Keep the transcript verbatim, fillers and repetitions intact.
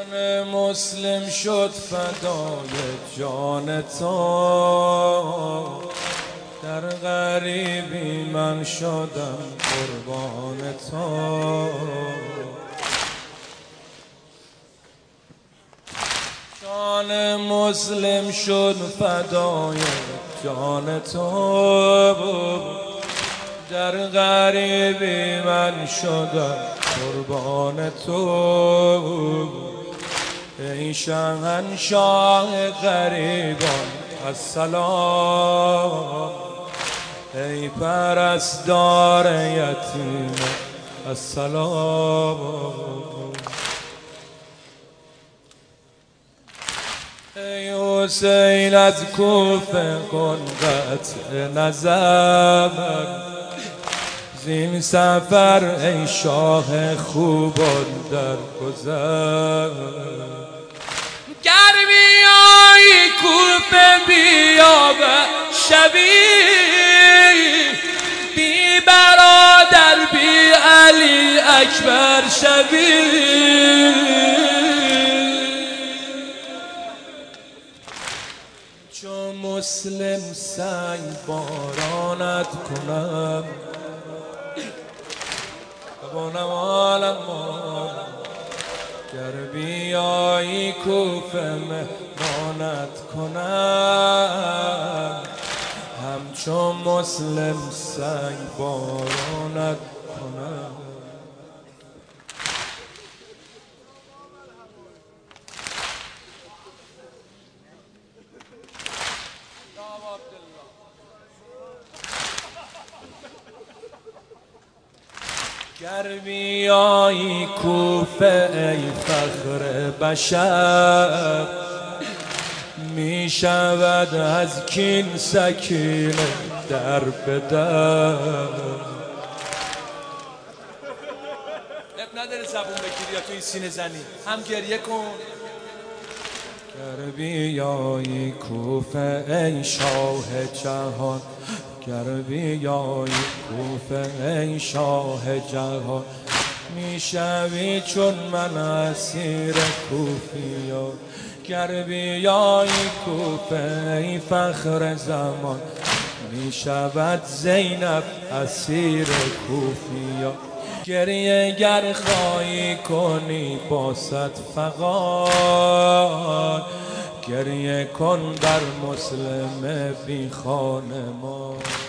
جان مسلم شد فدای جان تو، در غریبی من شدم قربان تو. جان مسلم شد فدای جان تو، در غریبی من شدم قربان تو. ای شاهنشاه غریبان السلام، ای پرستار یتیم السلام. ای حسین از کوفه کن قطع نظر، زین سفر ای شاه خوبان در گذر. گر بیایی کوفه بیا و شبی، بی برادر بی علی اکبر شبی. چو مسلم سنگ بارانت کنم، بانم عالم گر بیایی کوفه مهمانت کنم، همچو مسلم سنگ بارانت کنم. گر بیایی کوفه ای فخر بشر، می شود از کین سکینه در به در. اب نداره زبون بگیری یا تو این سینه زنی، هم گریه کن. گر بیایی کوفه ای شاه جهان، گر بیایی کوفه ای شاه جهان، میشوی چون من اسیر کوفیان. گر بیایی کوفه ای فخر زمان، میشود زینب اسیر کوفیان. گریه گر خواهی کنی با صد فغان، گریه کن بر مسلم بی خانمان.